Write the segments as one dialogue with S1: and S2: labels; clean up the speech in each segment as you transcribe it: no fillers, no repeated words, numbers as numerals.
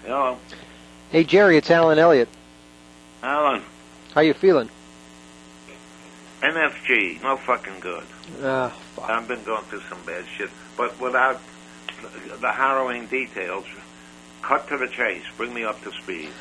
S1: Hello.
S2: Hey, Jerry, it's Alan Elliott.
S1: Alan.
S2: How you feeling?
S1: NFG, no fucking good.
S2: Fuck.
S1: I've been going through some bad shit, but without the harrowing details, cut to the chase. Bring me up to speed.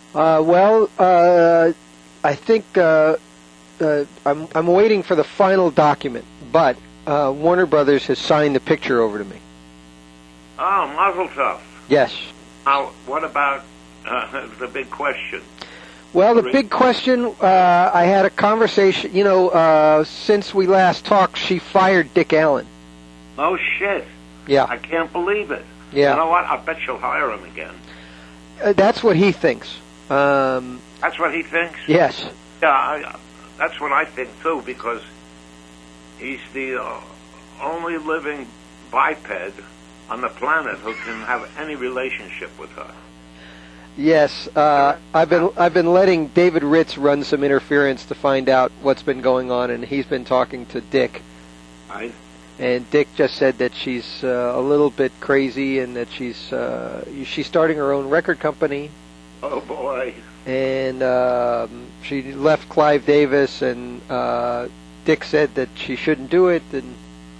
S2: I think I'm waiting for the final document, but Warner Brothers has signed the picture over to me.
S1: Oh, Mazel Tov.
S2: Yes.
S1: Now, what about the big question?
S2: Well, the big question, I had a conversation, since we last talked, she fired Dick Allen.
S1: No shit.
S2: Yeah.
S1: I can't believe it.
S2: Yeah.
S1: You know what? I bet she'll hire him again.
S2: That's what he thinks.
S1: That's what he thinks?
S2: Yes.
S1: Yeah, that's what I think, too, because he's the only living biped on the planet who can have any relationship with her.
S2: Yes, I've been letting David Ritz run some interference to find out what's been going on, and he's been talking to Dick.
S1: Right.
S2: And Dick just said that she's a little bit crazy, and that she's starting her own record company.
S1: Oh boy.
S2: And she left Clive Davis, and Dick said that she shouldn't do it, and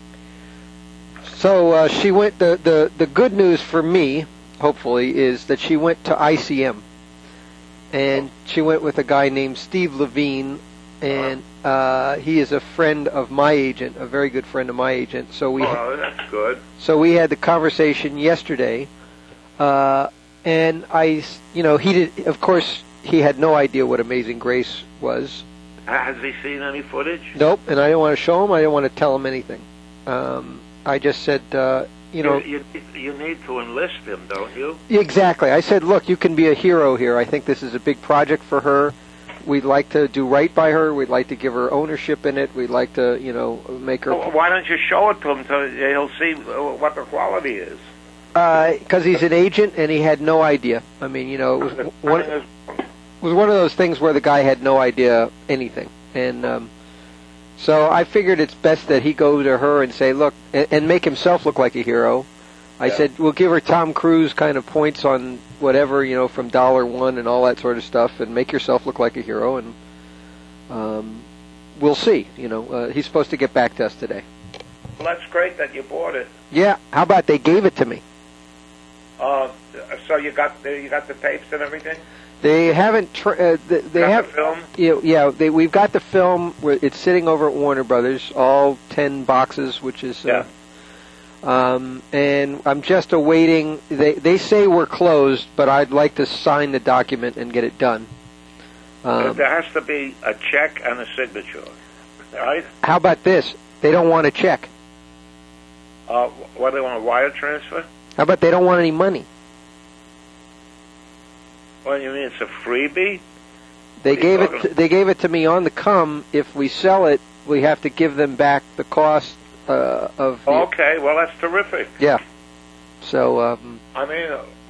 S2: so she went. The good news for me, hopefully, is that she went to ICM, and she went with a guy named Steve Levine, and he is a friend of my agent, a very good friend of my agent. So
S1: that's good.
S2: So we had the conversation yesterday, and he did. Of course, he had no idea what Amazing Grace was.
S1: Has he seen any footage?
S2: Nope, and I didn't want to show him. I didn't want to tell him anything. I just said, you
S1: need to enlist him, don't you?
S2: Exactly. I said, look, you can be a hero here. I think this is a big project for her. We'd like to do right by her. We'd like to give her ownership in it. We'd like to, make her...
S1: Well, why don't you show it to him so he'll see what the quality is?
S2: Because he's an agent, and he had no idea. I mean, it was one of those things where the guy had no idea anything. And so I figured it's best that he go to her and say, look, and make himself look like a hero. I said, we'll give her Tom Cruise kind of points on whatever, from $1 and all that sort of stuff, and make yourself look like a hero, and we'll see. He's supposed to get back to us today.
S1: Well, that's great that you bought it.
S2: Yeah, how about they gave it to me?
S1: So you got the tapes and everything?
S2: They haven't. They have
S1: the film.
S2: Yeah. We've got the film. It's sitting over at Warner Brothers, all 10 boxes, which is.
S1: Yeah.
S2: And I'm just awaiting. They say we're closed, but I'd like to sign the document and get it done.
S1: There has to be a check and a signature, right?
S2: How about this? They don't want a check.
S1: What, they want a wire transfer?
S2: How about they don't want any money?
S1: What do you mean? It's a freebie?
S2: They gave it to me on the come. If we sell it, we have to give them back the cost of.
S1: Okay, well that's terrific.
S2: Yeah. So.
S1: I mean,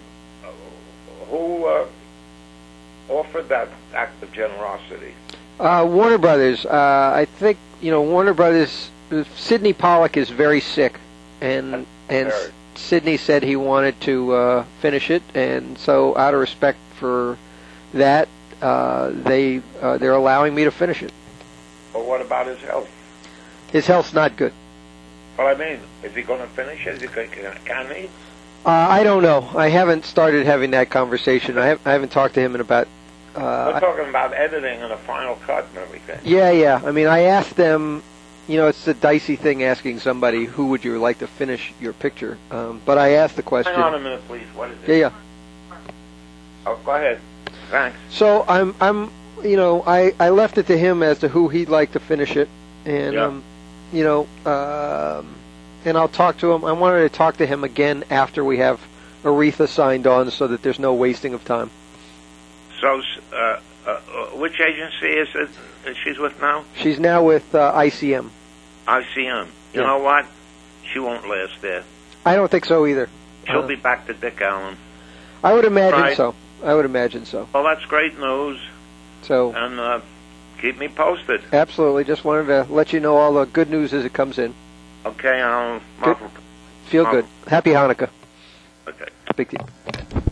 S1: who offered that act of generosity?
S2: Warner Brothers. I think Warner Brothers. Sidney Pollack is very sick, and Sidney said he wanted to finish it, and so out of respect for that, they're allowing me to finish it.
S1: Well, what about his health?
S2: His health's not good.
S1: Well, I mean, is he going to finish it? Can he?
S2: I don't know. I haven't started having that conversation. I haven't talked to him in about...
S1: We're talking about editing and a final cut and everything.
S2: Yeah. I mean, I asked them... it's a dicey thing asking somebody, who would you like to finish your picture? But I asked the question...
S1: Hang on a minute, please. What is it?
S2: Yeah.
S1: Oh, go ahead. Thanks.
S2: So I left it to him as to who he'd like to finish it, and and I'll talk to him. I wanted to talk to him again after we have Aretha signed on, so that there's no wasting of time.
S1: So, which agency is it she's with now?
S2: She's now with ICM.
S1: ICM. You know what? She won't last there.
S2: I don't think so either.
S1: She'll be back to Dick Allen.
S2: I would imagine so. Well,
S1: that's great news.
S2: So,
S1: and keep me posted.
S2: Absolutely. Just wanted to let you know all the good news as it comes in.
S1: Okay,
S2: Feel good. Happy Hanukkah.
S1: Okay.
S2: Speak to you.